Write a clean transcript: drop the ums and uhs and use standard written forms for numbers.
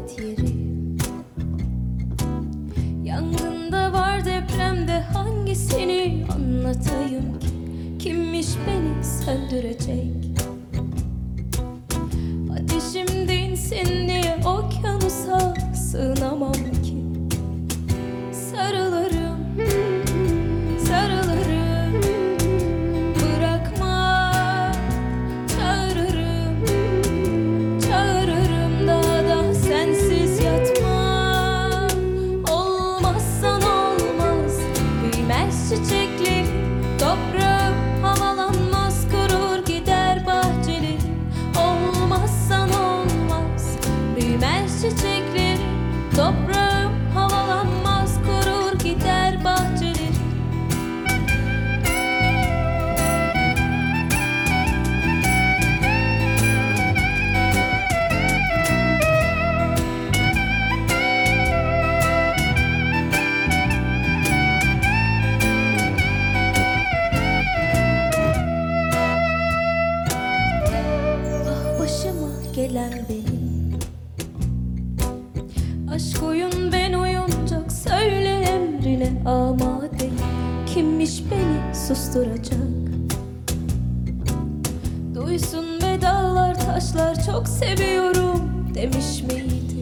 ibret yeri. Yangında var, depremde hangisini anlatayım ki? Kimmiş beni söndürecek? Ateşim dinsin diye okyanusa sığınamam ki. Sarılırım, sarılırım, bırakma. Çağırırım, çağırırım, daha da sensiz yatma. Olmazsan olmaz, büyümez çiçeklerim, toprağım havalanmaz, kurur gider bahçelerim. Olmazsan olmaz, büyümez çiçeklerim, toprağım havalanmaz, kurur gider bahçelerim. Ah, başıma gelen benim. Aşk oyun, ben oyuncak, söyle emrine amadeyim. Kimmiş beni susturacak? Duysun ve dağlar taşlar, çok seviyorum demiş miydi?